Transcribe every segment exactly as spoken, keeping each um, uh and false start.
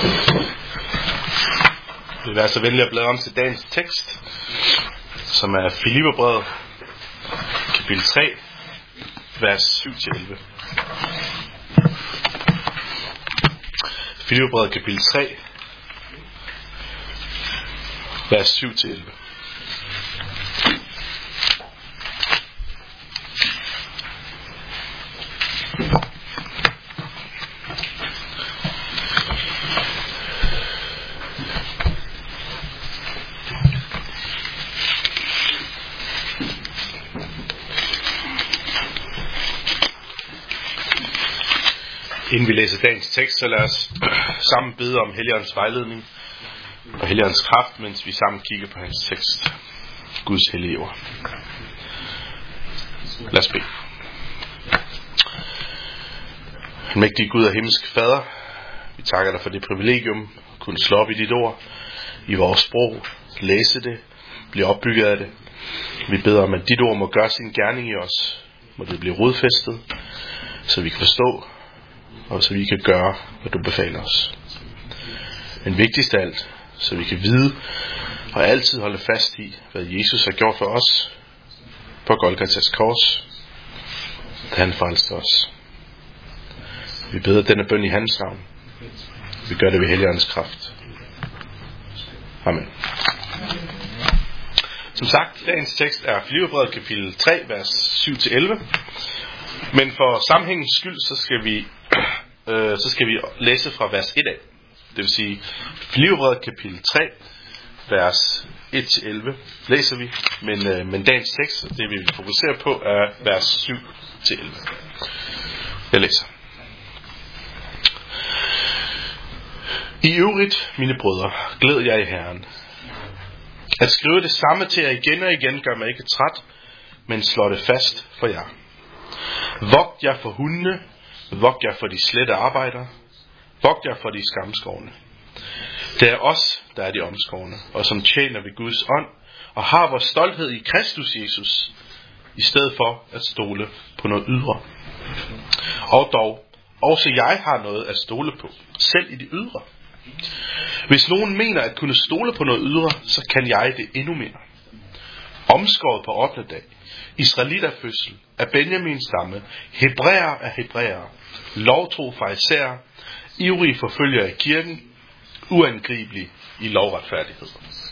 Jeg vil være så venlig at bladre om til dagens tekst, som er Filipperbrevet, kapitel tre, vers syv til elleve. Filipperbrevet, kapitel tre, vers syv til elleve. Inden vi læser dagens tekst, så lad os sammen bede om Helligåndens vejledning og Helligåndens kraft, mens vi sammen kigger på hans tekst. Guds hellige ord. Lad os bede. Mægtige Gud og himmelske Fader, vi takker dig for det privilegium at kunne slå op i dit ord, i vores sprog, læse det, blive opbygget af det. Vi beder om, at dit ord må gøre sin gerning i os, må det blive rodfæstet, så vi kan forstå, og så vi kan gøre, hvad du befaler os. Men vigtigst af alt, så vi kan vide og altid holde fast i, hvad Jesus har gjort for os på Golgatas kors, da han frelste os. Vi beder denne bøn i hans navn. Vi gør det ved Helligåndens kraft. Amen. Som sagt, dagens tekst er Filipperbrevet kapitel tre, vers syv til elleve. Men for sammenhængens skyld, så skal vi øh, så skal vi læse fra vers et af. Det vil sige, Filipperbrevet kapitel tre, vers et til elleve læser vi, men, øh, men dagens tekst, det vi vil fokusere på, er vers syv til elleve. Jeg læser. I øvrigt, mine brødre, glæd jeg i Herren. At skrive det samme til jer igen og igen gør mig ikke træt, men slår det fast for jer. Vogt jer for hundene, vogt jer for de slette arbejdere, vogt jer for de skamskårne. Det er os, der er de omskårne, og som tjener ved Guds ånd, og har vores stolthed i Kristus Jesus, i stedet for at stole på noget ydre. Og dog, også jeg har noget at stole på, selv i det ydre. Hvis nogen mener at kunne stole på noget ydre, så kan jeg det endnu mere. Omskåret på ottende dag, Israelit af fødsel, af Benjamins stamme, hebræer af hebræer, lovtro farisæer, ivrige forfølgere af kirken, uangribelig i lovretfærdighed.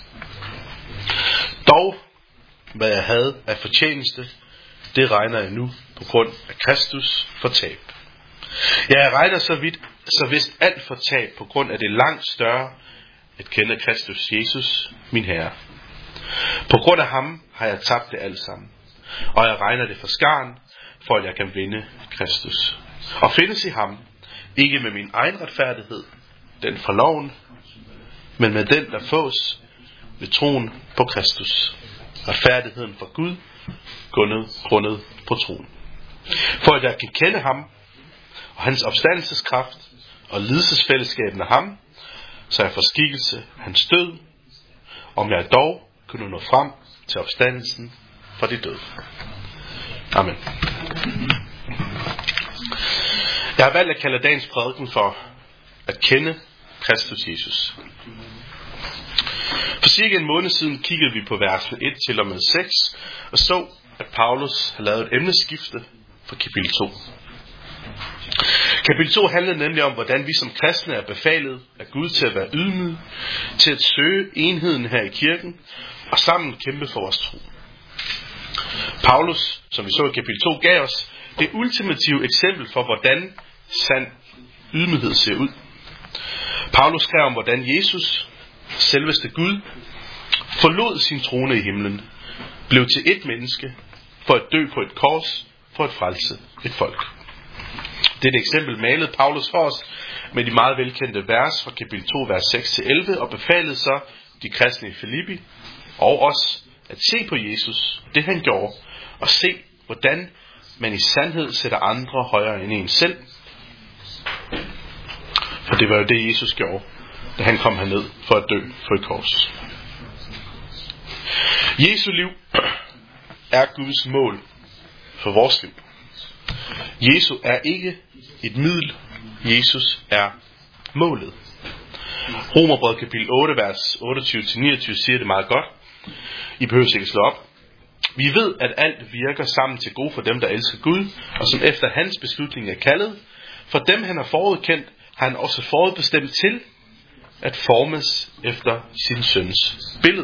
Dog, hvad jeg havde af fortjeneste, det regner jeg nu på grund af Kristus for tab. Ja, jeg regner så vidt, så vist alt for tab på grund af det langt større at kende Kristus Jesus, min Herre. På grund af ham har jeg tabt det alt sammen, og jeg regner det for skarn, for at jeg kan vinde Kristus. Og findes i ham, ikke med min egen retfærdighed, den fra loven, men med den, der fås ved troen på Kristus. Retfærdigheden fra Gud, grundet, grundet på troen. For at jeg kan kende ham, og hans opstandelseskraft, og lidelsesfællesskab med ham, så jeg får skikkelse hans død, om jeg dog kunne nå frem til opstandelsen fra de døde. Amen. Jeg har valgt at kalde dagens prædiken for at kende Kristus Jesus. For cirka en måned siden kiggede vi på versene et til og med seks, og så, at Paulus har lavet et emneskifte for kapitel to. Kapitel to handler nemlig om, hvordan vi som kristne er befalet af Gud til at være ydmyge, til at søge enheden her i kirken, og sammen kæmpe for vores tro. Paulus, som vi så i kapitel to, gav os det ultimative eksempel for, hvordan sand ydmyghed ser ud. Paulus skrev om, hvordan Jesus, selveste Gud, forlod sin trone i himlen, blev til et menneske for at dø på et kors, for at frelse et folk. Det er et eksempel malet Paulus for os med de meget velkendte vers fra kapitel to, vers seks til elleve, og befalede så de kristne i Filippi og os at se på Jesus, det han gjorde, og se, hvordan man i sandhed sætter andre højere end en selv. For det var jo det, Jesus gjorde, da han kom herned for at dø på et kors. Jesu liv er Guds mål for vores liv. Jesus er ikke et middel, Jesus er målet. Romerbrevet kapitel otte, vers otteogtyve til niogtyve siger det meget godt. I behøver ikke slå op. Vi ved, at alt virker sammen til gode for dem, der elsker Gud, og som efter hans beslutning er kaldet. For dem, han har forudkendt, har han også forudbestemt til at formes efter sin søns billede.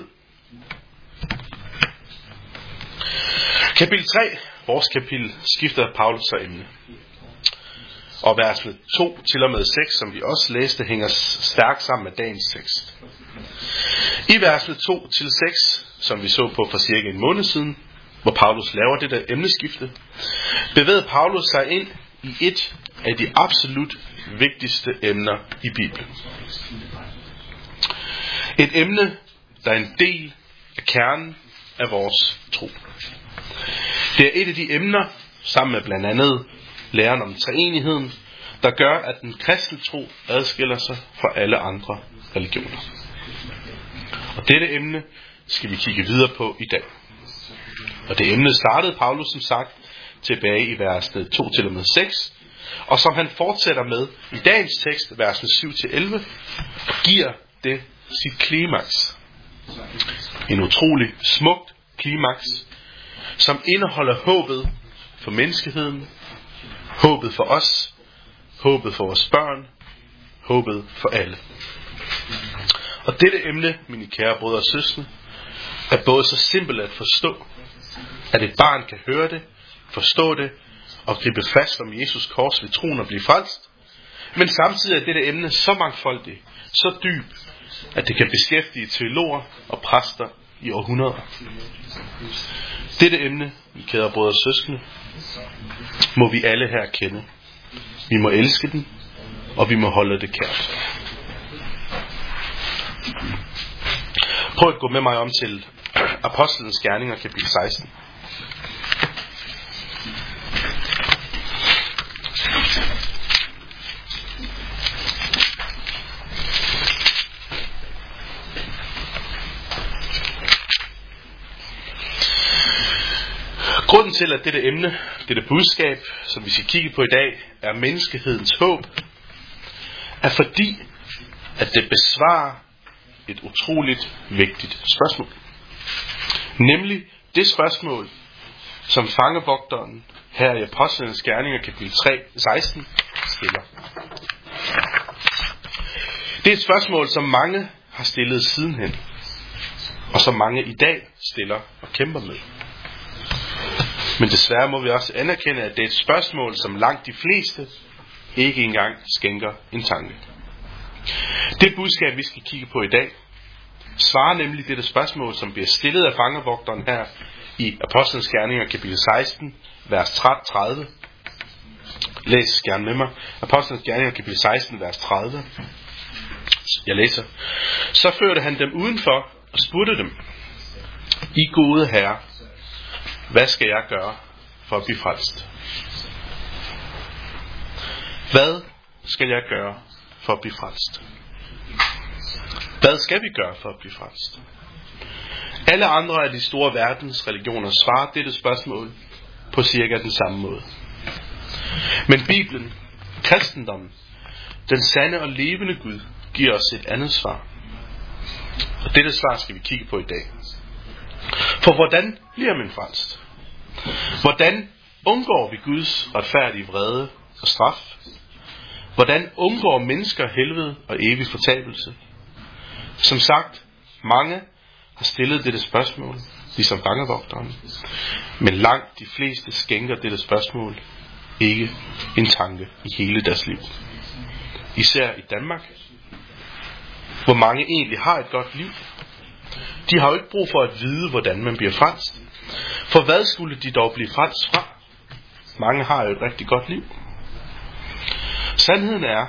Kapitel tre, vores kapitel, skifter Paulus så emne. Og versene to til og med seks, som vi også læste, hænger stærkt sammen med dagens tekst. I versene to til seks, som vi så på for cirka en måned siden, hvor Paulus laver det der emneskifte, bevæger Paulus sig ind i et af de absolut vigtigste emner i Bibelen. Et emne, der er en del af kernen af vores tro. Det er et af de emner, sammen med blandt andet læren om treenigheden, der gør, at den kristne tro adskiller sig fra alle andre religioner. Og dette emne skal vi kigge videre på i dag. Og det emne startede Paulus som sagt tilbage i versene to til og med seks, og som han fortsætter med i dagens tekst, versene syv til elleve, og giver det sit klimaks. En utrolig smukt klimaks, som indeholder håbet for menneskeheden, håbet for os, håbet for vores børn, håbet for alle. Og dette emne, mine kære brødre og søstre, er både så simpelt at forstå, at et barn kan høre det, forstå det og gribe fast om Jesus kors ved troen og blive frelst, men samtidig er dette emne så mangfoldigt, så dyb, at det kan beskæftige teologer og præster i århundreder. Dette emne, mine kære brødre og søskende, må vi alle her kende. Vi må elske den, og vi må holde det kært. Prøv at gå med mig om til Apostlenes Gerninger, kapitel seksten. Grunden til, at dette emne, dette budskab, som vi skal kigge på i dag, er menneskehedens håb, er fordi, at det besvarer et utroligt vigtigt spørgsmål. Nemlig det spørgsmål, som fangevogteren her i Apostlenes Gerninger, kapitel tre, seksten, stiller. Det er et spørgsmål, som mange har stillet sidenhen, og som mange i dag stiller og kæmper med. Men desværre må vi også anerkende, at det er et spørgsmål, som langt de fleste ikke engang skænker en tanke. Det budskab, vi skal kigge på i dag, svarer nemlig dette spørgsmål, som bliver stillet af fangevogteren her i Apostlenes Gerninger, kapitel seksten, vers tredive. Læs gerne med mig. Apostlenes Gerninger, kapitel seksten, vers tredive. Jeg læser. Så førte han dem udenfor og spurgte dem: I gode herre, hvad skal jeg gøre for at blive frelst? Hvad skal jeg gøre for at blive frelst? Hvad skal vi gøre for at blive frelst? Alle andre af de store verdens religioner svarer dette spørgsmål på cirka den samme måde. Men Bibelen, kristendommen, den sande og levende Gud, giver os et andet svar. Og dette svar skal vi kigge på i dag. For hvordan bliver man frelst? Hvordan undgår vi Guds retfærdige vrede og straf? Hvordan undgår mennesker helvede og evig fortabelse? Som sagt, mange har stillet dette spørgsmål, ligesom fangevogteren. Men langt de fleste skænker dette spørgsmål ikke en tanke i hele deres liv. Især i Danmark, hvor mange egentlig har et godt liv. De har jo ikke brug for at vide, hvordan man bliver frelst. For hvad skulle de dog blive frelst fra? Mange har jo et rigtig godt liv. Sandheden er,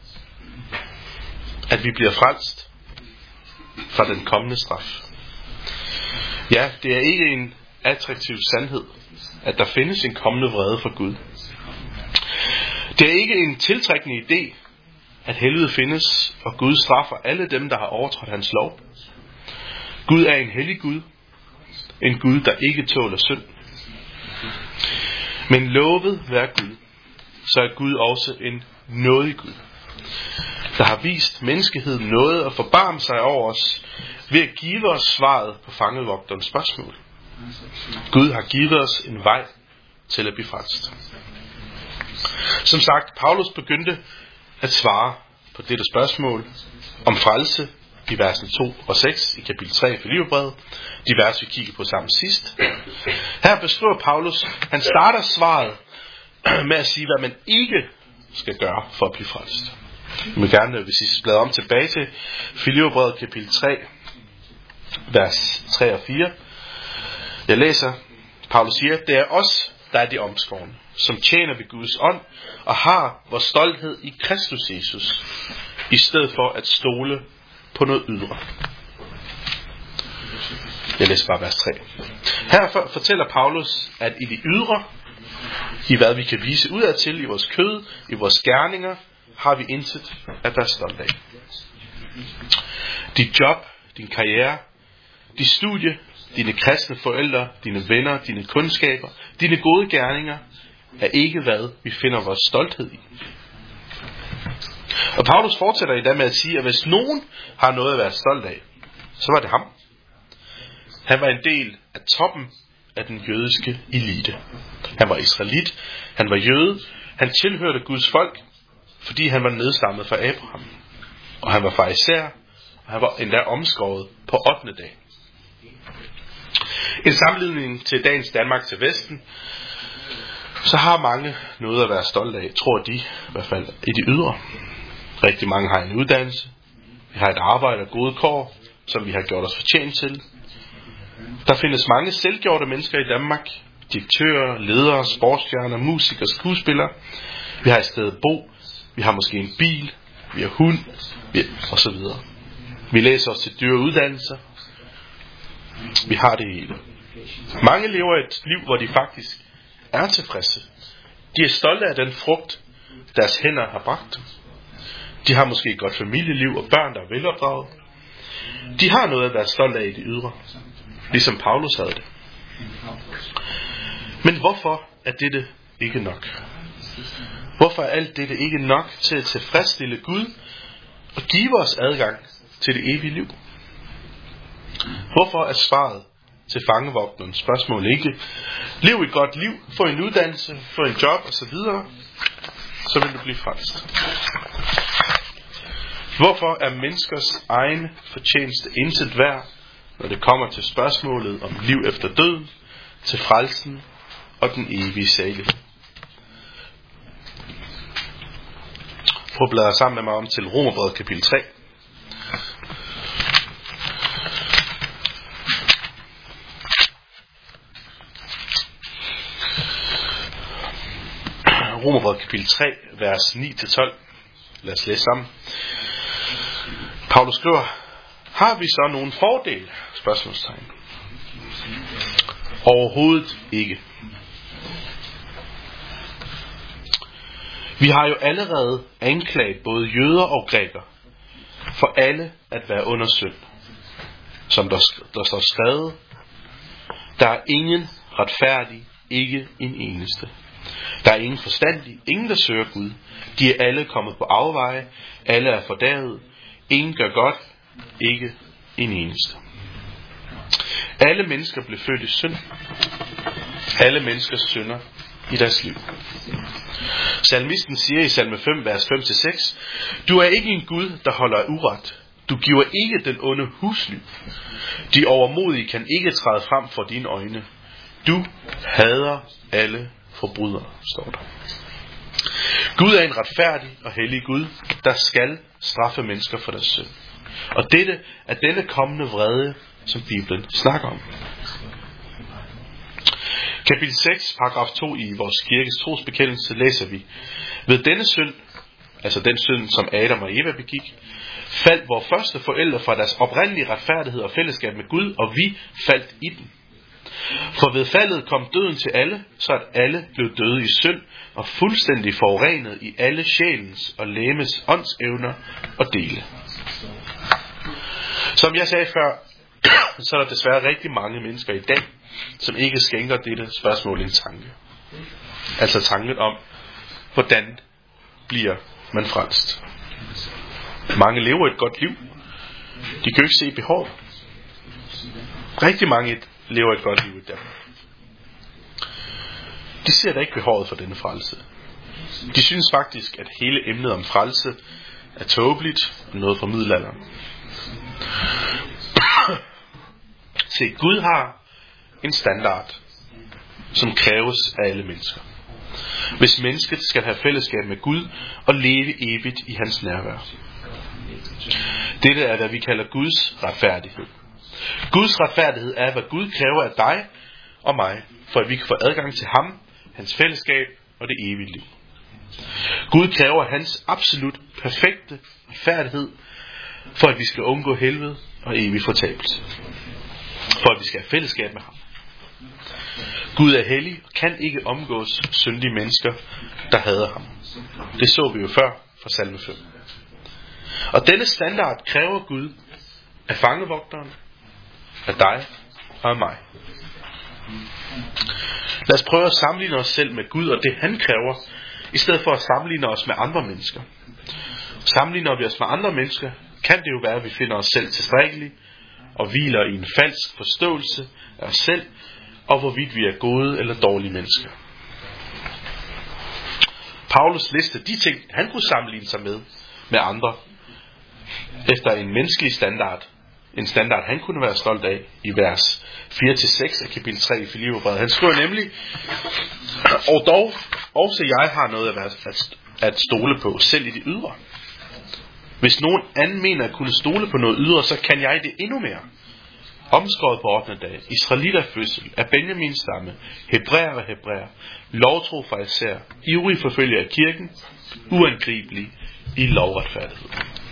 at vi bliver frelst fra den kommende straf. Ja, det er ikke en attraktiv sandhed, at der findes en kommende vrede fra Gud. Det er ikke en tiltrækkende idé, at helvede findes, og Gud straffer alle dem, der har overtrådt hans lov. Gud er en hellig Gud, en Gud, der ikke tåler synd. Men lovet være Gud, så er Gud også en nådig Gud. der har vist menneskeheden noget at forbarme sig over os, ved at give os svaret på fangevogterens spørgsmål. Gud har givet os en vej til at blive frelst. Som sagt, Paulus begyndte at svare på dette spørgsmål om frelse i versene to og seks i kapitel tre i Filipperbrevet, de vers vi kiggede på sammen sidst. Her beskriver Paulus, han starter svaret med at sige, hvad man ikke skal gøre for at blive frelst. Jeg vil gerne, hvis I bladrer om tilbage til Filipperbrevet kapitel tre, vers tre og fire. Jeg læser, Paulus siger, det er os, der er de omskårne, som tjener ved Guds ånd, og har vores stolthed i Kristus Jesus, i stedet for at stole på noget ydre. Jeg læser bare vers tre. Her fortæller Paulus, at i de ydre, i hvad vi kan vise udad til, i vores kød, i vores gerninger, har vi intet at være stolt af. Dit job, din karriere, dit studie, dine kristne forældre, dine venner, dine kundskaber, dine gode gerninger, er ikke hvad vi finder vores stolthed i. Og Paulus fortsætter i dag med at sige, at hvis nogen har noget at være stolt af, så var det ham. Han var en del af toppen af den jødiske elite. Han var israelit, han var jøde, han tilhørte Guds folk, fordi han var nedstammet fra Abraham. Og han var fariser, og han var endda omskåret på ottende dag. En sammenligning til dagens Danmark til Vesten, så har mange noget at være stolt af, tror de, i hvert fald i de ydre. Rigtig mange har en uddannelse, vi har et arbejde og gode kår, som vi har gjort os fortjent til. Der findes mange selvgjorte mennesker i Danmark, direktører, ledere, sportsstjerner, musikere, skuespillere. Vi har et sted at bo, vi har måske en bil, vi har hund, vi og så videre. Vi læser os til dyre uddannelser. Vi har det hele. Mange lever et liv, hvor de faktisk er tilfredse. De er stolte af den frugt, deres hænder har bragt dem. De har måske et godt familieliv og børn, der er velopdraget. De har noget at være stolte af i de ydre, ligesom Paulus havde det. Men hvorfor er dette ikke nok? Hvorfor er alt dette ikke nok til at tilfredsstille Gud og give os adgang til det evige liv? Hvorfor er svaret til fangevogterens spørgsmål ikke: lev et godt liv, få en uddannelse, få en job osv., så vil du blive frelst? Hvorfor er menneskers egen fortjeneste intet værd, når det kommer til spørgsmålet om liv efter døden, til frelsen og den evige salighed? Prøv at bladre sammen med mig om til Romerbrevet kapitel tre. Romerbrevet kapitel tre, vers ni til tolv. Lad os læse sammen. Paulus skriver: har vi så nogen fordel? Spørgsmålstegn. Overhovedet ikke. Vi har jo allerede anklaget både jøder og grækere for alle at være under synd. Som der, der står skrevet: der er ingen retfærdig, ikke en eneste. Der er ingen forstandig, ingen der søger Gud. De er alle kommet på afveje, alle er fordavet, ingen gør godt, ikke en eneste. Alle mennesker blev født i synd. Alle mennesker synder i deres liv. Salmisten siger i salme fem, vers fem til seks: du er ikke en Gud, der holder af uret. Du giver ikke den onde husly. De overmodige kan ikke træde frem for dine øjne. Du hader alle forbrydere, står der. Gud er en retfærdig og hellig Gud, der skal straffe mennesker for deres synd. Og dette er denne kommende vrede, som Bibelen snakker om. Kapitel seks, paragraf to i vores kirkes trosbekendelse læser vi: ved denne synd, altså den synd, som Adam og Eva begik, faldt vores første forældre fra deres oprindelige retfærdighed og fællesskab med Gud, og vi faldt i den. For ved faldet kom døden til alle, så at alle blev døde i synd og fuldstændig forurenet i alle sjælens og legemes åndsevner og dele. Som jeg sagde før, så er der desværre rigtig mange mennesker i dag, som ikke skænker dette spørgsmål en tanke. Altså tanken om, hvordan bliver man frelst. Mange lever et godt liv. De kan jo ikke se behovet. Rigtig mange lever et godt liv i Danmark. De ser da ikke behovet for denne frelse. De synes faktisk, at hele emnet om frelse er tåbeligt og noget fra middelalderen. Se, Gud har en standard, som kræves af alle mennesker. Hvis mennesket skal have fællesskab med Gud og leve evigt i hans nærvær. Dette er, hvad vi kalder Guds retfærdighed. Guds retfærdighed er, hvad Gud kræver af dig og mig, for at vi kan få adgang til ham, hans fællesskab og det evige liv. Gud kræver hans absolut perfekte retfærdighed, for at vi skal undgå helvede og evig fortabelse. For at vi skal have fællesskab med ham. Gud er hellig og kan ikke omgås syndige mennesker, der hader ham. Det så vi jo før fra salme fem. Og denne standard kræver Gud af fangevogteren, af dig og af mig. Lad os prøve at sammenligne os selv med Gud og det han kræver, i stedet for at sammenligne os med andre mennesker. Sammenligner vi os med andre mennesker, kan det jo være, at vi finder os selv tilstrækkelige og hviler i en falsk forståelse af os selv, og hvorvidt vi er gode eller dårlige mennesker. Paulus liste de ting, han kunne sammenligne sig med, med andre, efter en menneskelig standard. En standard, han kunne være stolt af i vers fire til seks af kapitel tre i Filipperbrevet. Han skriver nemlig, og dog, også jeg har noget at, være, at, at stole på, selv i det ydre. Hvis nogen anden mener at kunne stole på noget ydre, så kan jeg det endnu mere. Omskåret på ottende dag, israelitter fødsel, af Benjamins stamme, hebræer og hebræer, lovtro fra især, ivrig forfølger af kirken, uangribelig i lovretfærdighed.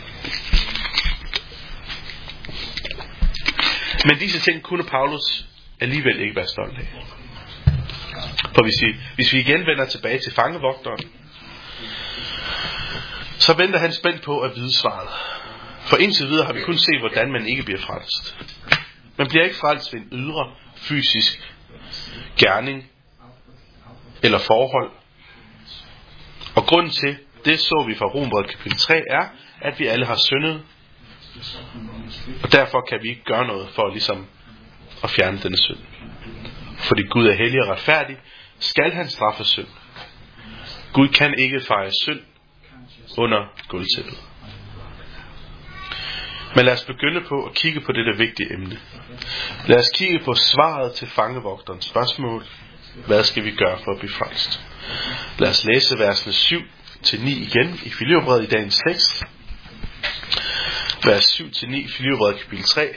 Men disse ting kunne Paulus alligevel ikke være stolt af. For hvis vi, hvis vi igen vender tilbage til fangevogteren, så venter han spændt på at vide svaret. For indtil videre har vi kun set, hvordan man ikke bliver frelst. Man bliver ikke frelst ved en ydre, fysisk gerning eller forhold. Og grunden til, det så vi fra Romerbrevet kapitel tre, er, at vi alle har syndet. Og derfor kan vi ikke gøre noget for ligesom at fjerne denne synd. Fordi Gud er hellig og retfærdig, skal han straffe synd. Gud kan ikke feje synd under gulvtæppet. Men lad os begynde på at kigge på dette vigtige emne. Lad os kigge på svaret til fangevogterens spørgsmål. Hvad skal vi gøre for at blive frelst? Lad os læse versene syv til ni igen i Filipperbrevet i dagens tekst. Vers syv til ni i Filipperbrevet kapitel tre.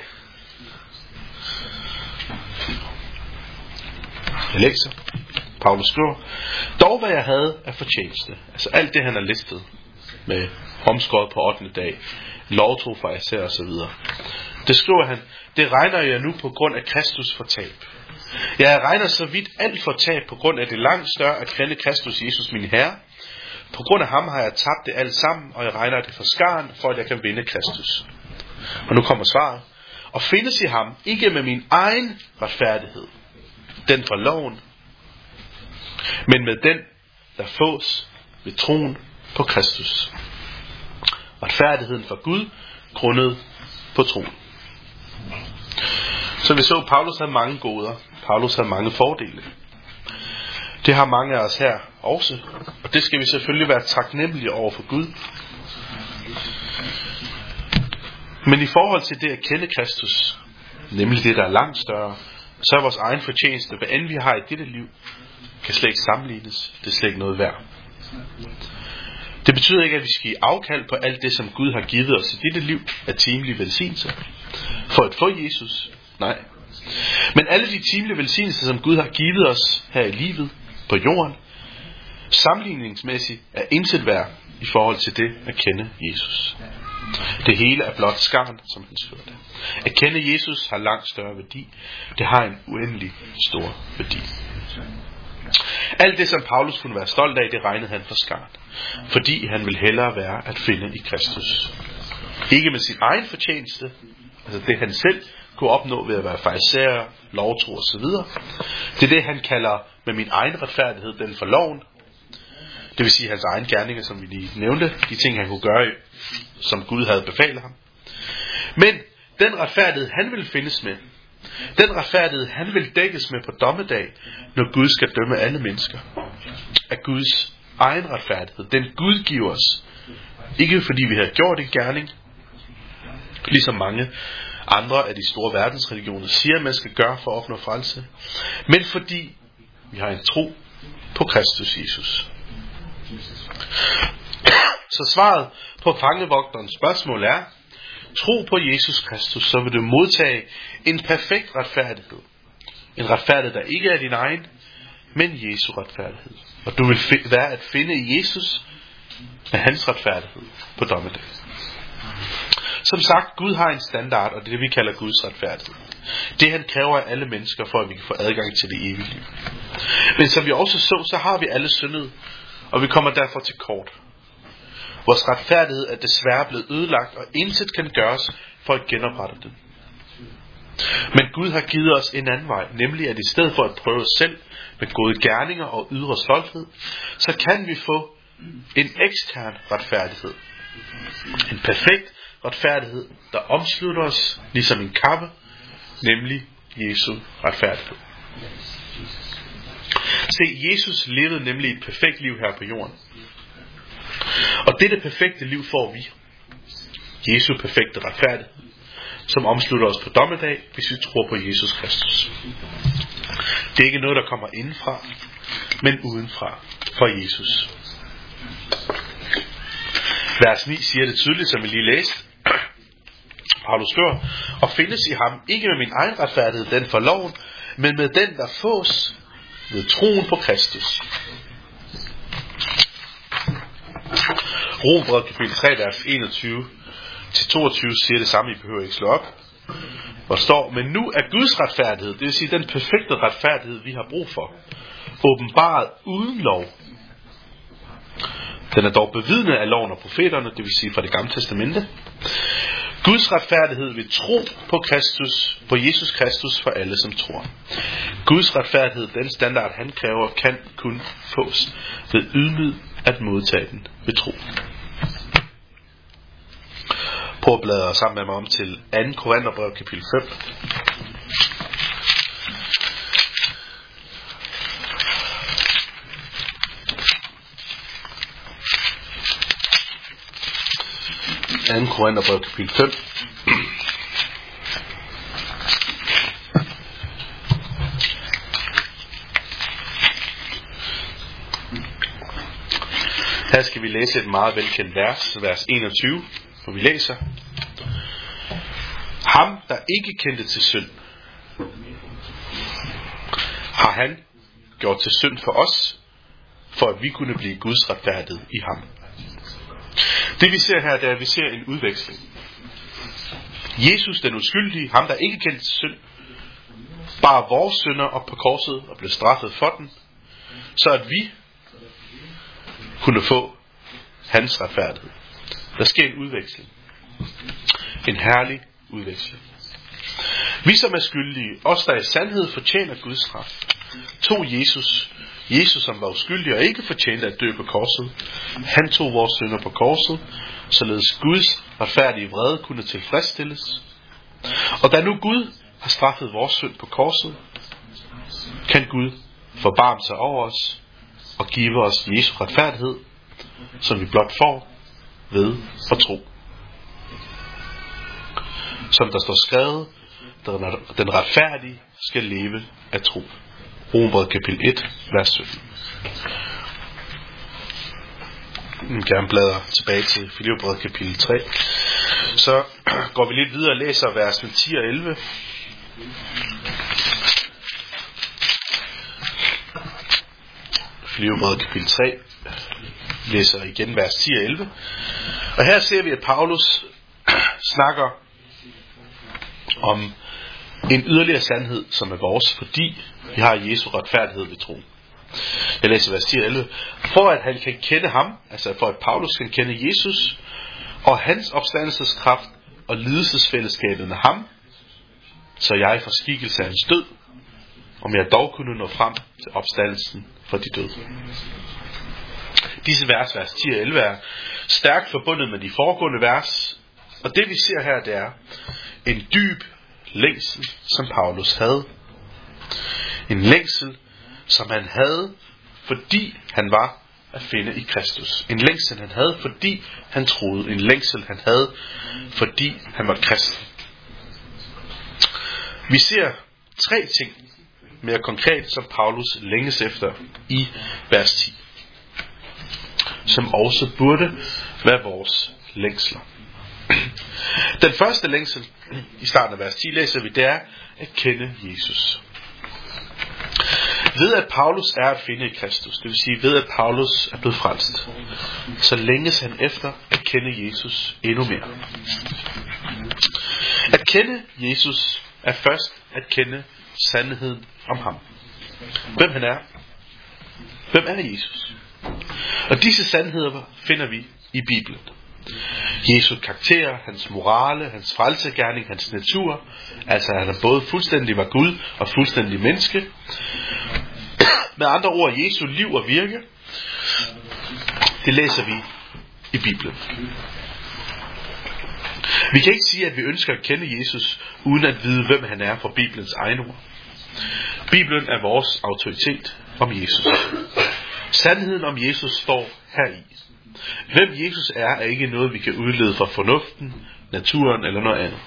Jeg læser. Paulus skriver, dog hvad jeg havde af fortjeneste, altså alt det han har listet med omskåret på ottende dag, lovtro fra især og så videre. Det skriver han, det regner jeg nu på grund af Kristus for tab. Jeg regner så vidt alt for tab på grund af det langt større at kende Kristus Jesus min Herre. På grund af ham har jeg tabt det alt sammen, og jeg regner det for skaren, for at jeg kan vinde Kristus. Og nu kommer svaret. Og findes i ham, ikke med min egen retfærdighed, den fra loven, men med den, der fås ved troen på Kristus. Retfærdigheden fra Gud, grundet på troen. Så vi så, Paulus havde mange goder. Paulus havde mange fordele. Det har mange af os her også. Og det skal vi selvfølgelig være taknemmelige over for Gud. Men i forhold til det at kende Kristus, nemlig det der er langt større, så er vores egen fortjeneste, hvad end vi har i dette liv, kan slet ikke sammenlignes. Det er slet ikke noget værd. Det betyder ikke, at vi skal give afkald på alt det, som Gud har givet os i dette liv af timelige velsignelser. For at få Jesus? Nej. Men alle de timelige velsignelser, som Gud har givet os her i livet, på jorden, sammenligningsmæssigt er intet værd i forhold til det at kende Jesus. Det hele er blot skarn, som han skriver det. At kende Jesus har langt større værdi. Det har en uendelig stor værdi. Alt det, som Paulus kunne være stolt af, det regnede han for skarn. Fordi han ville hellere være at finde i Kristus. Ikke med sin egen fortjeneste, altså det han selv kunne opnå ved at være farisæer, lovtro og så videre. Det er det, han kalder med min egen retfærdighed, den for loven. Det vil sige hans egen gerninger, som vi lige nævnte. De ting, han kunne gøre, som Gud havde befalet ham. Men den retfærdighed, han vil findes med, den retfærdighed, han vil dækkes med på dommedag, når Gud skal dømme alle mennesker, er Guds egen retfærdighed. Den Gud giver os. Ikke fordi vi har gjort en gerning, ligesom mange andre af de store verdensreligioner siger, at man skal gøre for at opnå frelse, men fordi vi har en tro på Kristus Jesus. Så svaret på fangevogterens spørgsmål er: tro på Jesus Kristus, så vil du modtage en perfekt retfærdighed. En retfærdighed, der ikke er din egen, men Jesu retfærdighed. Og du vil fi- være at finde i Jesus med hans retfærdighed på dommedag. Som sagt, Gud har en standard, og det er det, vi kalder Guds retfærdighed. Det han kræver af alle mennesker, for at vi kan få adgang til det evige liv. Men som vi også så, så har vi alle syndet, og vi kommer derfor til kort. Vores retfærdighed er desværre blevet ødelagt, og intet kan gøres for at genoprette den. Men Gud har givet os en anden vej, nemlig at i stedet for at prøve os selv med gode gerninger og ydre stolthed, så kan vi få en ekstern retfærdighed. En perfekt retfærdighed, der omslutter os ligesom en kappe, nemlig Jesu retfærdighed. Se, Jesus levede nemlig et perfekt liv her på jorden. Og dette perfekte liv får vi. Jesu perfekte retfærdighed, som omslutter os på dommedag, hvis vi tror på Jesus Kristus. Det er ikke noget, der kommer indenfra, men udenfra, fra Jesus. Vers ni siger det tydeligt, som vi lige læste. Paulus skriver: og findes i ham ikke med min egen retfærdighed, den for loven, men med den, der fås ved troen på Kristus. Romerbrevet kapitel tre, vers enogtyve til toogtyve siger det samme, I behøver ikke slå op. Hvor står: men nu er Guds retfærdighed, det vil sige den perfekte retfærdighed, vi har brug for, åbenbaret uden lov. Den er dog bevidnet af loven og profeterne, det vil sige fra det gamle testamente. Guds retfærdighed ved tro på Kristus, på Jesus Kristus for alle, som tror. Guds retfærdighed, den standard han kræver, kan kun fås ved ydmyg at modtage den ved tro. Prøv at bladre sammen med mig om til anden Korintherbrev kapitel fem. anden Korintherbrev kapitel fem. Her skal vi læse et meget velkendt vers, vers enogtyve, hvor vi læser: ham, der ikke kendte til synd, har han gjort til synd for os, for at vi kunne blive Guds retfærdighed i ham. Det vi ser her, det er, at vi ser en udveksling. Jesus, den uskyldige, ham der ikke kendte til synd, bar vores synder op på korset og blev straffet for den, så at vi kunne få hans retfærdighed. Der sker en udveksling. En herlig udveksling. Vi som er skyldige, os der i sandhed fortjener Guds straf, tog Jesus, Jesus som var uskyldig og ikke fortjente at dø på korset. Han tog vores synder på korset, således Guds retfærdige vrede kunne tilfredsstilles. Og da nu Gud har straffet vores synd på korset, kan Gud forbarme sig over os og give os Jesu retfærdighed, som vi blot får ved at tro. Som der står skrevet, den retfærdige skal leve af tro. Romerbrevet kapitel et, vers sytten. Jeg vil gerne bladre tilbage til Filipperbrevet kapitel tre. Så går vi lidt videre og læser versene ti og elleve. Filipperbrevet kapitel tre læser igen vers ti og elleve. Og her ser vi, at Paulus snakker om en yderligere sandhed, som er vores, fordi vi har Jesu retfærdighed ved troen. Jeg læser vers ti og elleve. For at han kan kende ham, altså for at Paulus kan kende Jesus, og hans opstandelseskraft og lidelsesfællesskabet med ham, så jeg for skikkelse af hans død, om jeg dog kunne nå frem til opstandelsen for de døde. Disse vers, vers ti og elleve, er stærkt forbundet med de foregående vers, og det vi ser her, det er en dyb længsel, som Paulus havde. En længsel, som han havde, fordi han var at finde i Kristus. En længsel, han havde, fordi han troede. En længsel, han havde, fordi han var kristen. Vi ser tre ting mere konkret, som Paulus længes efter i vers ti, som også burde være vores længsler. Den første længsel i starten af vers ti læser vi, det er at kende Jesus. Ved at Paulus er at finde i Kristus, det vil sige ved at Paulus er blevet frelst, så længes han efter at kende Jesus endnu mere. At kende Jesus er først at kende sandheden om ham. Hvem han er. Hvem er Jesus? Og disse sandheder finder vi i Bibelen. Jesu karakter, hans morale, hans frelsegerning, hans natur, altså at han både fuldstændig var Gud og fuldstændig menneske. Med andre ord, Jesu liv og virke, det læser vi i Bibelen. Vi kan ikke sige, at vi ønsker at kende Jesus, uden at vide, hvem han er fra Bibelens egne ord. Bibelen er vores autoritet om Jesus. Sandheden om Jesus står heri. Hvem Jesus er, er ikke noget, vi kan udlede fra fornuften, naturen eller noget andet.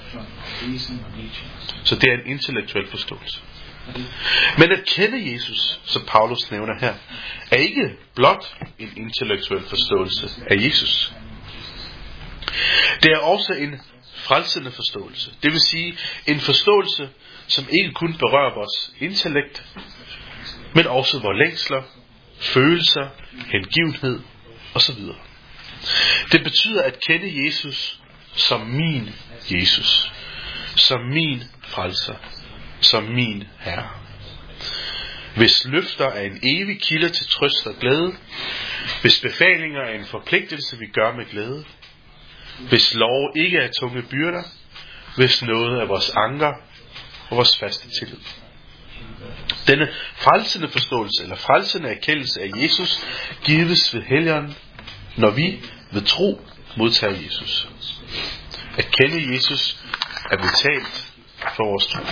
Så det er en intellektuel forståelse. Men at kende Jesus, som Paulus nævner her, er ikke blot en intellektuel forståelse af Jesus. Det er også en frelsende forståelse. Det vil sige en forståelse, som ikke kun berører vores intellekt, men også vores længsler, følelser, hengivenhed osv. Det betyder at kende Jesus som min Jesus, som min frelser, som min herre. Hvis løfter er en evig kilde til trøst og glæde, hvis befalinger er en forpligtelse, vi gør med glæde, hvis lov ikke er tunge byrder, hvis noget er vores anker og vores faste tillid. Denne frelsende forståelse eller frelsende erkendelse af Jesus gives ved Helligånden, når vi ved tro modtager Jesus. At kende Jesus er vitalt for vores tro.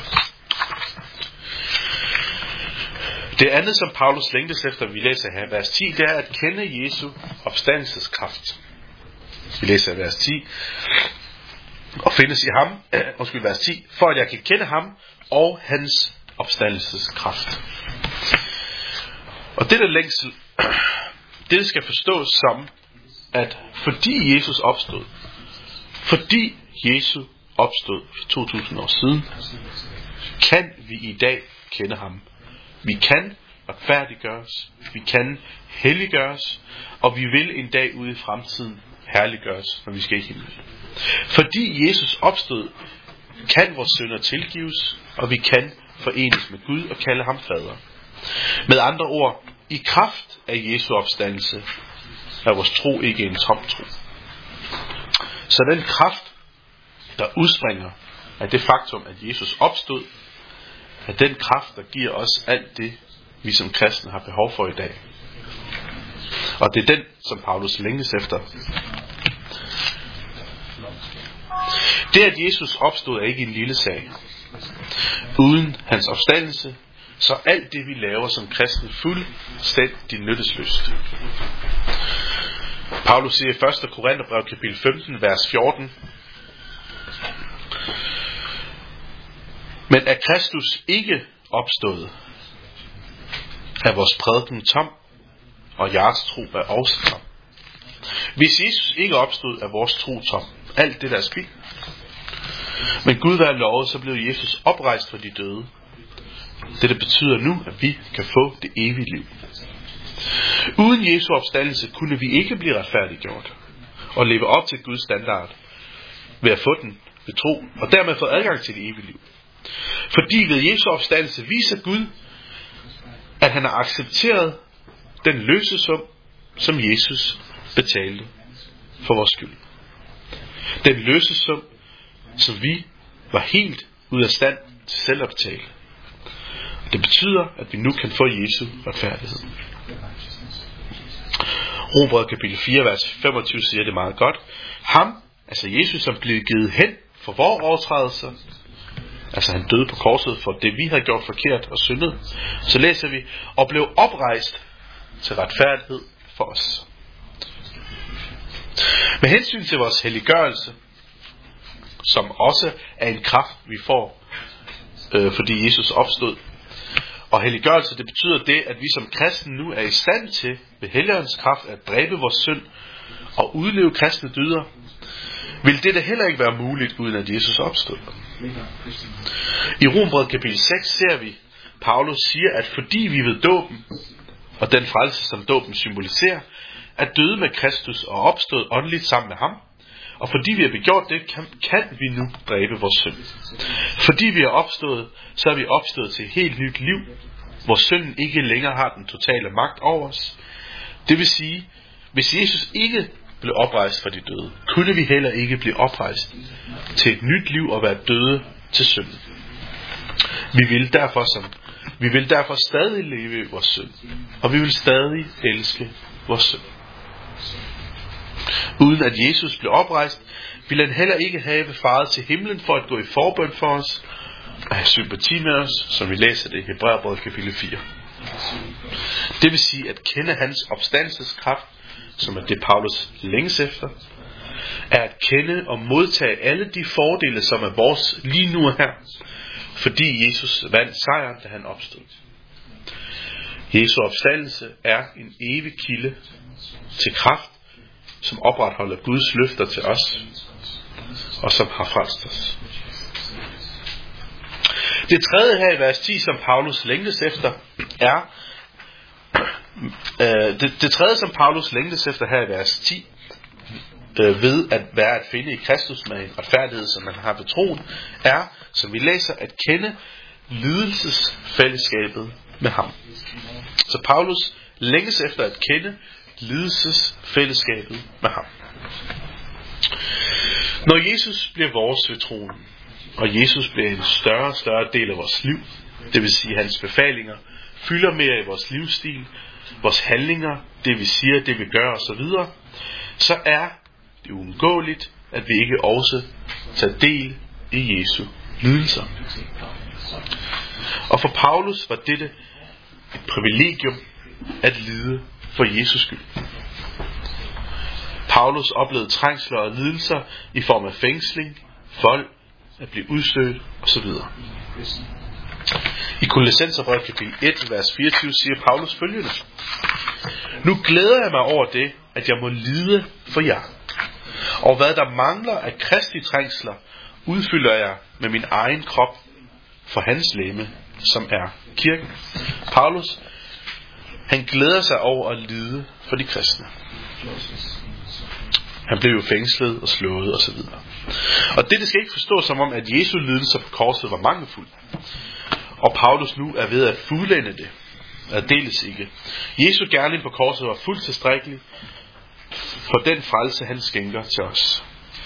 Det andet, som Paulus længtes efter, vi læser her i vers ti, det er at kende Jesu opstandelseskraft. Vi læser vers ti. Og findes i ham, øh, undskyld, vers ti, for at jeg kan kende ham og hans opstandelseskraft. Og det der længsel, det skal forstås som, at fordi Jesus opstod, fordi Jesus opstod for to tusind år siden, kan vi i dag kende ham. Vi kan retfærdiggøres, vi kan helliggøres, og vi vil en dag ude i fremtiden herliggøres, når vi skal i himlen. Fordi Jesus opstod, kan vores synder tilgives, og vi kan forenes med Gud og kalde ham fader. Med andre ord, i kraft af Jesu opstandelse er vores tro ikke en tom tro. Så den kraft, der udspringer af det faktum, at Jesus opstod, er den kraft, der giver os alt det, vi som kristne har behov for i dag. Og det er den, som Paulus længes efter. Det, at Jesus opstod, er ikke en lille sag. Uden hans opstandelse, så alt det, vi laver som kristne, fuldstændig nyttesløst. Paulus siger i første Korintherbrev kapitel femten, vers fjorten. Men er Kristus ikke opstået, er vores prædiken tom, og jeres tro er også tom. Hvis Jesus ikke opstod, er vores tro tom. Alt det der er spild. Men Gud var lovet, så blev Jesus oprejst fra de døde. Det der betyder nu, at vi kan få det evige liv. Uden Jesu opstandelse kunne vi ikke blive retfærdiggjort og leve op til Guds standard ved at få den ved tro, og dermed få adgang til det evige liv. Fordi ved Jesu opstandelse viser Gud, at han har accepteret den løsesum, som Jesus betalte for vores skyld. Den løsesum, som vi var helt ude af stand til selv at betale. Det betyder, at vi nu kan få Jesu retfærdighed. Romerbrevet kapitel fire, vers femogtyve siger det meget godt. Ham, altså Jesus, som blev givet hen for vores overtrædelser, altså han døde på korset for det, vi havde gjort forkert og syndet, så læser vi, og blev oprejst til retfærdighed for os. Med hensyn til vores helliggørelse, som også er en kraft, vi får, øh, fordi Jesus opstod. Og helliggørelse, det betyder det, at vi som kristne nu er i stand til, ved Helligåndens kraft, at dræbe vores synd og udleve kristne dyder. Vil det da heller ikke være muligt, uden at Jesus opstod? I Romerbrevet kapitel seks ser vi, Paulus siger, at fordi vi ved dåben, og den frelse, som dåben symboliserer, er døde med Kristus og opstået åndeligt sammen med ham, og fordi vi har begjort det, kan, kan vi nu dræbe vores synd. Fordi vi er opstået, så er vi opstået til et helt nyt liv, hvor synden ikke længere har den totale magt over os. Det vil sige, hvis Jesus ikke blev oprejst fra de døde, kunne vi heller ikke blive oprejst til et nyt liv og være døde til synden. Vi vil derfor, som, vi vil derfor stadig leve i vores synd, og vi vil stadig elske vores synd. Uden at Jesus blev oprejst, ville han heller ikke have faret til himlen for at gå i forbøn for os og have sympati med os, som vi læser det i Hebræerbrevet kapitel fire. Det vil sige at kende hans opstandelseskraft, som er det Paulus længes efter, er at kende og modtage alle de fordele, som er vores lige nu og her, fordi Jesus vandt sejren, da han opstod. Jesu opstandelse er en evig kilde til kraft, som opretholder Guds løfter til os, og som har frelst os. Det tredje her i vers ti, som Paulus længtes efter, er øh, det, det tredje, som Paulus længtes efter her i vers ti, øh, ved at være at finde i Kristus med en retfærdighed, som man har ved troen, er, som vi læser, at kende lidelsesfællesskabet med ham. Så Paulus længes efter at kende lidelsesfællesskabet med ham. Når Jesus bliver vores ved troen, og Jesus bliver en større og større del af vores liv, det vil sige hans befalinger, fylder mere i vores livsstil, vores handlinger, det vi siger, det vi gør osv., så er det uundgåeligt, at vi ikke også tager del i Jesu lidelser. Og for Paulus var dette et privilegium at lide for Jesus skyld. Paulus oplevede trængsler og lidelser i form af fængsling, vold, at blive udstødt osv. I Kolossenserbrevet kapitel et, vers fireogtyve siger Paulus følgende: Nu glæder jeg mig over det, at jeg må lide for jer. Og hvad der mangler af Kristi trængsler, udfylder jeg med min egen krop for hans legeme, som er kirken. Paulus, han glæder sig over at lide for de kristne. Han blev jo fængslet og slået osv. Og det, det skal ikke forstås som om, at Jesu lidelse på korset var mangelfuld. Og Paulus nu er ved at fuldende det. Aldeles ikke. Jesu gerning på korset var fuldt tilstrækkelig for den frelse, han skænker til os.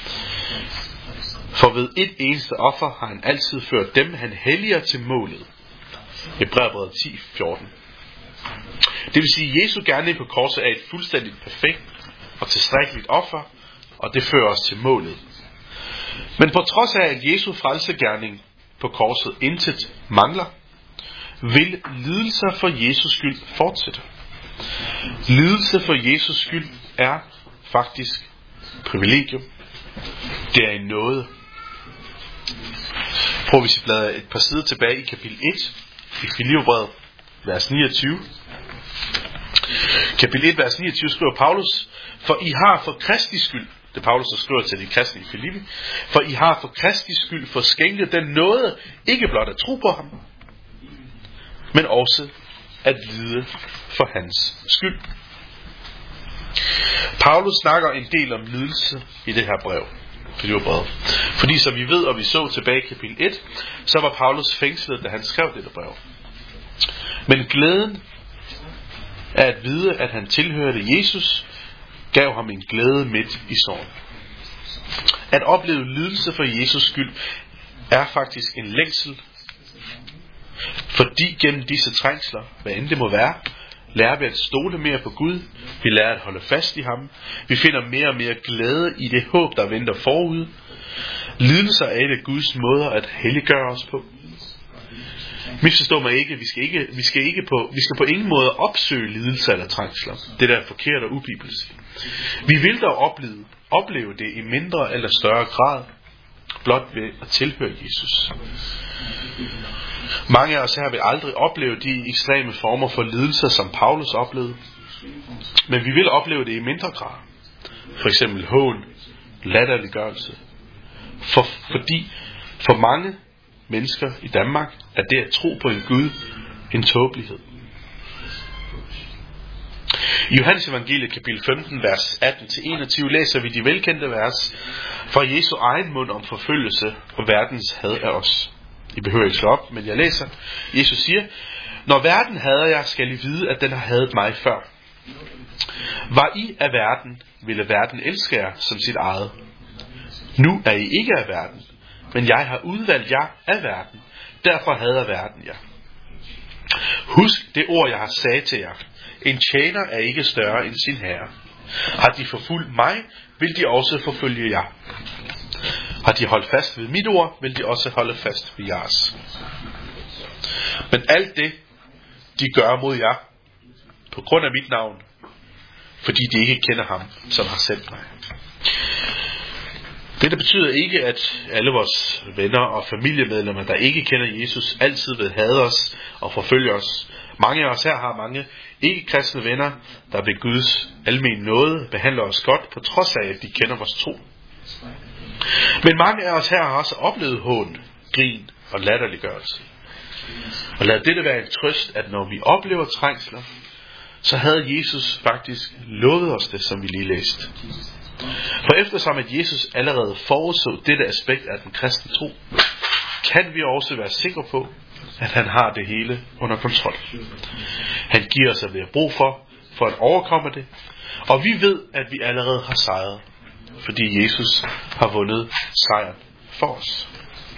For ved et eneste offer har han altid ført dem, han helliger til målet. Hebræerbrevet ti fjorten. Det vil sige, at Jesu gerning på korset er et fuldstændigt perfekt og tilstrækkeligt offer, og det fører os til målet. Men på trods af, at Jesu frelsegerning på korset intet mangler, vil lidelser for Jesus skyld fortsætte. Lidelse for Jesus skyld er faktisk privilegium. Det er en nåde. Prøv hvis vi bladrer et par sider tilbage i kapitel et, i Filipperbrevet, vers niogtyve. Kapitel et, vers niogtyve skriver Paulus: For I har for Kristi skyld, det Paulus der skriver til de kristne i Filippi, for I har for Kristi skyld for skænket den nåde, ikke blot at tro på ham, men også at lide for hans skyld. Paulus snakker en del om lidelse i det her brev, Filipperbrevet. Fordi som vi ved, og vi så tilbage i kapitel et, så var Paulus fængslet, da han skrev dette brev. Men glæden af at vide, at han tilhørte Jesus, gav ham en glæde midt i sorgen. At opleve lidelse for Jesus skyld er faktisk en længsel, fordi gennem disse trængsler, hvad end det må være, lærer vi at stole mere på Gud. Vi lærer at holde fast i ham. Vi finder mere og mere glæde i det håb, der venter forud. Lidelser er et af Guds måder at helliggøre os på. Misforstå mig ikke, vi skal ikke, vi skal ikke på, vi skal på ingen måde opsøge lidelser eller trængsler. Det der er forkert og ubibelsk. Vi vil dog opleve, opleve det i mindre eller større grad, blot ved at tilhøre Jesus. Mange af os her vil aldrig opleve de ekstreme former for lidelser, som Paulus oplevede. Men vi vil opleve det i mindre grad. For eksempel hån, latterliggørelse. For, fordi for mange mennesker i Danmark er det at tro på en Gud en tåbelighed. I Johannes evangeliet kapitel femten, vers atten til enogtyve læser vi de velkendte vers fra Jesu egen mund om forfølgelse og verdens had af os. I behøver ikke slå op, men jeg læser. Jesus siger: Når verden hader jer, skal I vide, at den har hadet mig før. Var I af verden, ville verden elske jer som sit eget. Nu er I ikke af verden, men jeg har udvalgt jer af verden. Derfor hader verden jer. Husk det ord, jeg har sagt til jer. En tjener er ikke større end sin herre. Har de forfulgt mig, vil de også forfølge jer. Har de holdt fast ved mit ord, vil de også holde fast ved jeres. Men alt det, de gør mod jer, på grund af mit navn, fordi de ikke kender ham, som har sendt mig. Dette betyder ikke, at alle vores venner og familiemedlemmer, der ikke kender Jesus, altid vil hade os og forfølge os. Mange af os her har mange ikke-kristne venner, der ved Guds almene nåde behandler os godt, på trods af, at de kender vores tro. Men mange af os her har også oplevet hån, grin og latterliggørelse. Og lad dette være en trøst, at når vi oplever trængsler, så havde Jesus faktisk lovet os det, som vi lige læste. For eftersom at Jesus allerede forudså dette aspekt af den kristne tro, kan vi også være sikre på, at han har det hele under kontrol. Han giver os, hvad vi har brug for, for at overkomme det, og vi ved, at vi allerede har sejret, fordi Jesus har vundet sejren for os.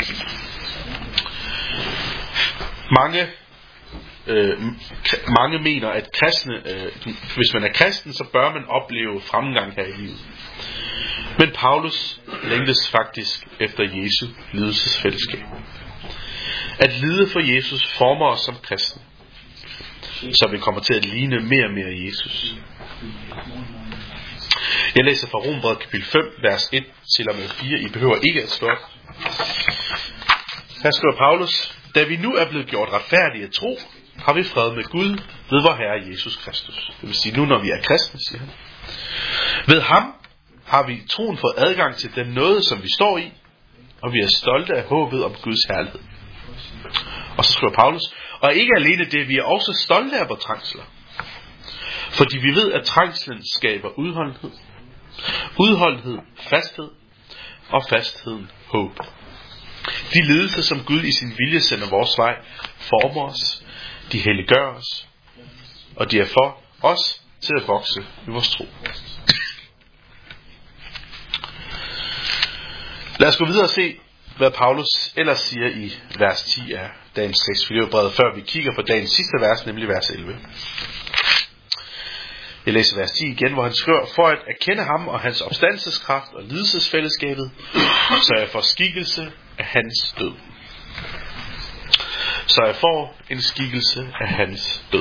Mange øh, mange mener, at kristne, øh, hvis man er kristen, så bør man opleve fremgang her i livet. Men Paulus længtes faktisk efter Jesu lidelsesfællesskab. At lide for Jesus former os som kristne, så vi kommer til at ligne mere og mere Jesus. Jeg læser fra Romerbrevet kapitel fem, vers et til og med fire. I behøver ikke at slå op. Her skriver Paulus: Da vi nu er blevet gjort retfærdige af tro, har vi fred med Gud ved vor Herre Jesus Kristus. Det vil sige, nu når vi er kristne, siger han. Ved ham har vi troen fået adgang til den nåde, som vi står i, og vi er stolte af håbet om Guds herlighed. Og så skriver Paulus: og ikke alene det, vi er også stolte af vores trængsler. Fordi vi ved, at trængslen skaber udholdenhed. Udholdenhed, fasthed, og fastheden, håb. De lidelser, som Gud i sin vilje sender vores vej, former os, de helliggør os, og de er for os til at vokse i vores tro. Lad os gå videre og se, hvad Paulus ellers siger i vers ti af dagens tekst. Vi er bredt før vi kigger på dagens sidste vers, nemlig vers elleve. Jeg læser vers ti igen, hvor han skriver: for at erkende ham og hans opstandelseskraft og lidelsesfællesskabet, så jeg får skikkelse af hans død. Så jeg får en skikkelse af hans død.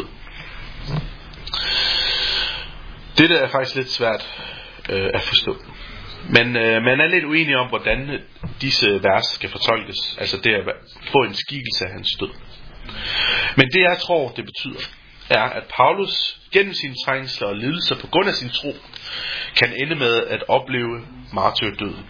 Dette er faktisk lidt svært øh, at forstå. Men øh, man er lidt uenig om, hvordan disse vers skal fortolkes. Altså det at få en skikkelse af hans død. Men det jeg tror, det betyder, er, at Paulus gennem sine trængsler og lidelser på grund af sin tro, kan ende med at opleve martyrdøden.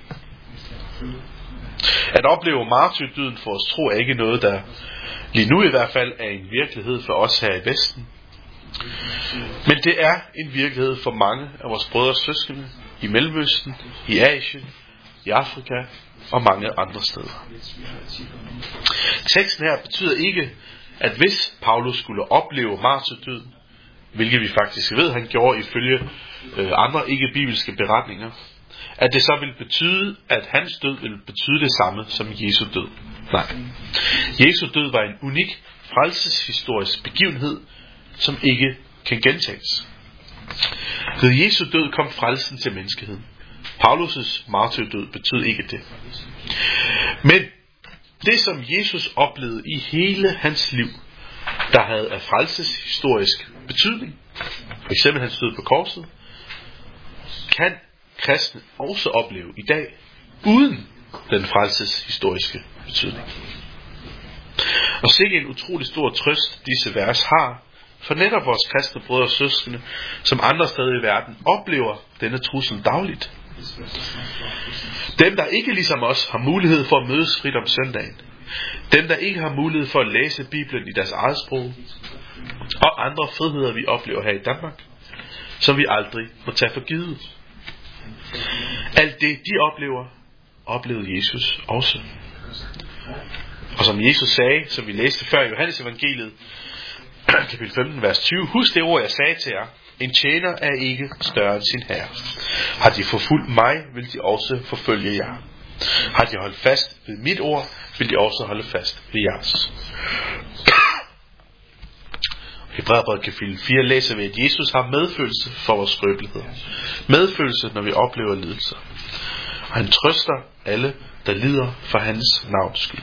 At opleve martyrdøden for os tro er ikke noget, der lige nu i hvert fald er en virkelighed for os her i Vesten. Men det er en virkelighed for mange af vores brødre og søskende i Mellemøsten, i Asien, i Afrika og mange andre steder. Teksten her betyder ikke, at hvis Paulus skulle opleve martyrdøden, hvilket vi faktisk ved, han gjorde ifølge øh, andre ikke-bibelske beretninger, at det så ville betyde, at hans død ville betyde det samme som Jesu død. Nej. Jesu død var en unik frelseshistorisk begivenhed, som ikke kan gentages. Ved Jesu død kom frelsen til menneskeheden. Paulus' martyrdød betød ikke det. Men det som Jesus oplevede i hele hans liv, der havde af frelseshistorisk betydning, for eksempel hans død på korset, kan kristne også opleve i dag, uden den frelseshistoriske betydning. Og sikke en utrolig stor trøst disse vers har, for netop vores kristne brødre og søskende, som andre steder i verden, oplever denne trussel dagligt. Dem, der ikke ligesom os har mulighed for at mødes frit om søndagen, dem, der ikke har mulighed for at læse Bibelen i deres eget sprog, og andre friheder, vi oplever her i Danmark, som vi aldrig må tage for givet. Alt det, de oplever, oplevede Jesus også. Og som Jesus sagde, som vi læste før i Johannes evangeliet, kapitel femten, vers tyve, husk det ord, jeg sagde til jer, en tjener er ikke større end sin herre. Har de forfulgt mig, vil de også forfølge jer. Har de holdt fast ved mit ord, vil de også holde fast ved jeres. Hebræerbrevet kapitel fire læser vi, at Jesus har medfølelse for vores skrøbeligheder. Medfølelse, når vi oplever lidelser. Og han trøster alle, der lider for hans navns skyld.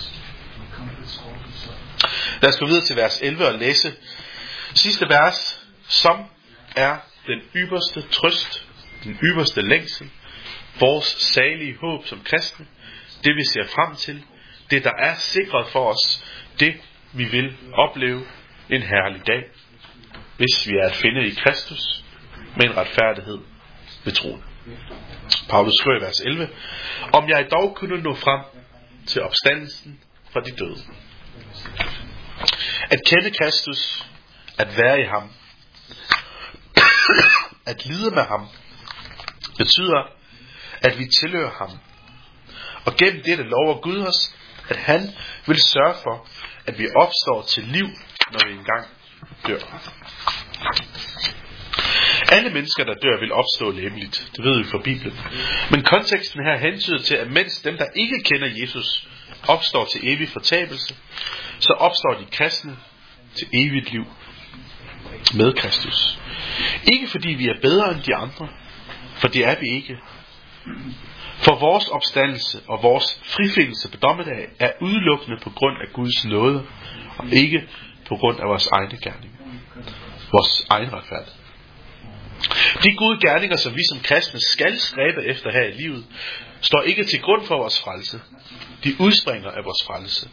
Lad os gå videre til vers elleve og læse sidste vers, som er den ypperste trøst, den ypperste længsel, vores salige håb som kristne, det vi ser frem til, det der er sikret for os, det vi vil opleve en herlig dag, hvis vi er at finde i Kristus med en retfærdighed ved troen. Paulus skriver i vers elleve, om jeg dog kunne nå frem til opstandelsen fra de døde. At kende Kristus, at være i ham, at lide med ham, betyder, at vi tilhører ham. Og gennem dette lover Gud os, at han vil sørge for, at vi opstår til liv, når vi engang dør. Alle mennesker, der dør, vil opstå legemligt. Det ved vi fra Bibelen. Men konteksten her hentyder til, at mens dem, der ikke kender Jesus, opstår til evig fortabelse, så opstår de kristne til evigt liv med Kristus. Ikke fordi vi er bedre end de andre, for det er vi ikke. For vores opstandelse og vores frifindelse på dommedag er udelukkende på grund af Guds nåde, og ikke på grund af vores egne gerninger. Vores egen retfærdighed. De gode gerninger, som vi som kristne skal stræbe efter her i livet, står ikke til grund for vores frelse. De udspringer af vores frelse.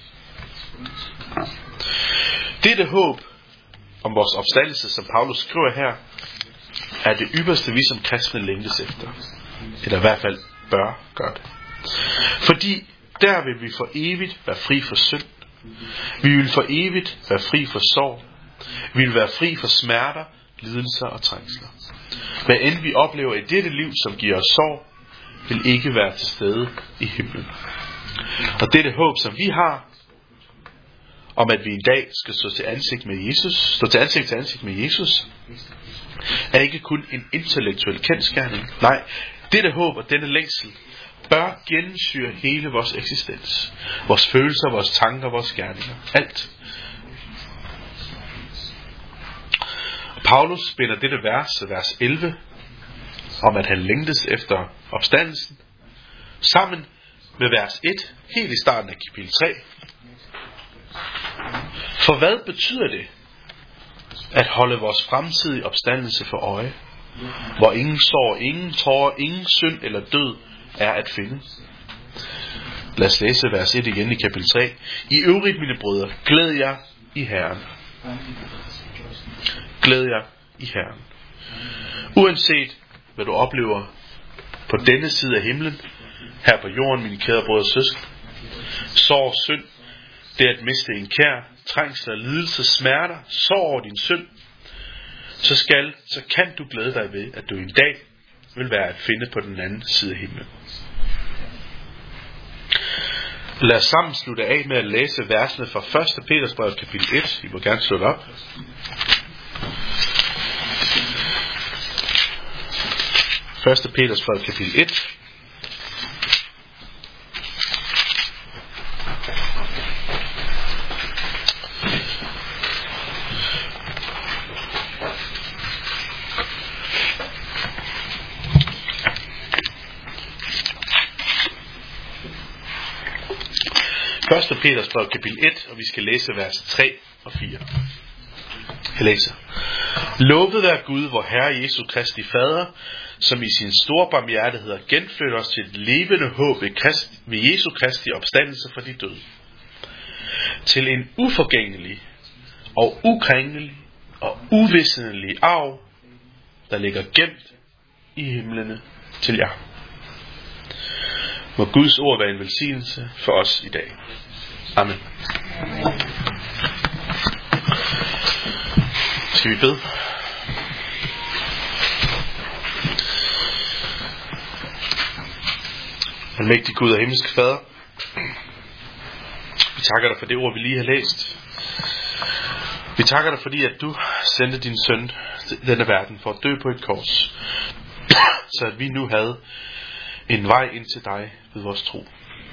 Dette håb om vores opstandelse, som Paulus skriver her, er det ypperste, vi som kristne længtes efter. Eller i hvert fald bør gøre det. Fordi der vil vi for evigt være fri for synd. Vi vil for evigt være fri for sorg. Vi vil være fri for smerter, lidelser og trængsler. Hvad end vi oplever i dette liv, som giver os sorg, vil ikke være til stede i himlen. Og dette håb, som vi har, om at vi en dag skal stå til ansigt med Jesus, stå til ansigt til ansigt med Jesus, er ikke kun en intellektuel kendsgerning. Nej, dette håb og denne længsel bør gennemsyre hele vores eksistens. Vores følelser, vores tanker, vores gerninger. Alt. Paulus binder dette vers, vers elleve, om at han længtes efter opstandelsen, sammen med vers et, helt i starten af kapitel tre. For hvad betyder det, at holde vores fremtidige opstandelse for øje, hvor ingen sorg, ingen tårer, ingen synd eller død er at finde? Lad os læse vers et igen i kapitel tre. I øvrigt, mine brødre, glæd jer i Herren. Glæd jer i Herren. Uanset hvad du oplever på denne side af himlen, her på jorden, mine kære brødre og søskende, sorg, synd, det at miste en kær, trængsler, lidelse, smerter, sorg over din synd, så skal, så kan du glæde dig ved, at du en dag vil være at finde på den anden side af himlen. Lad os sammen slutte af med at læse versene fra første Peters brev kapitel et. I må gerne slå det op. første Peters brev kapitel et. første Peters brev, kapitel et, og vi skal læse vers tre og fire. Jeg læser. Lovet være Gud, vor Herre Jesu Kristi Fader, som i sin store barmhjertighed har genfødt os til et levende håb ved, Christ, ved Jesu Kristi opstandelse fra de døde. Til en uforgængelig og ukrænkelig og uvisnelig arv, der ligger gemt i himlene til jer. Må Guds ord være en velsignelse for os i dag. Amen. Skal vi bede? Almægtig Gud og himmelske Fader, vi takker dig for det ord, vi lige har læst. Vi takker dig, fordi at du sendte din søn til denne verden for at dø på et kors, så at vi nu havde en vej ind til dig ved vores tro.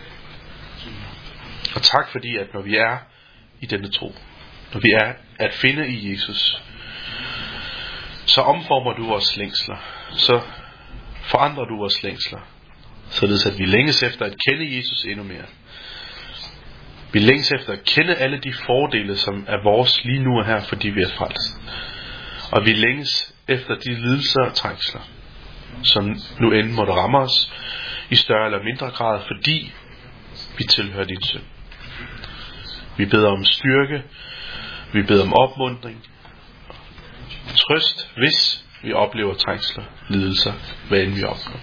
Og tak fordi, at når vi er i denne tro, når vi er at finde i Jesus, så omformer du vores længsler, så forandrer du vores længsler, således at vi længes efter at kende Jesus endnu mere. Vi længes efter at kende alle de fordele, som er vores lige nu og her, fordi vi er frelst. Og vi længes efter de lidelser og trængsler, som nu end måtte ramme os i større eller mindre grad, fordi vi tilhører din søn. Vi beder om styrke, vi beder om opmuntring, trøst, hvis vi oplever trængsler, lidelser, hvad end vi oplever.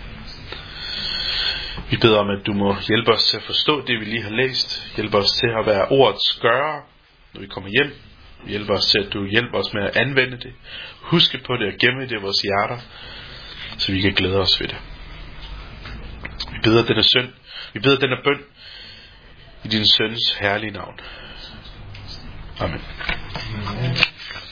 Vi beder om, at du må hjælpe os til at forstå det, vi lige har læst. Hjælpe os til at være ordets gørere, når vi kommer hjem. Hjælpe os til, at du hjælper os med at anvende det. Huske på det og gemme det i vores hjerter, så vi kan glæde os ved det. Vi beder denne søn, vi beder denne bøn i din søns herlige navn. Amen.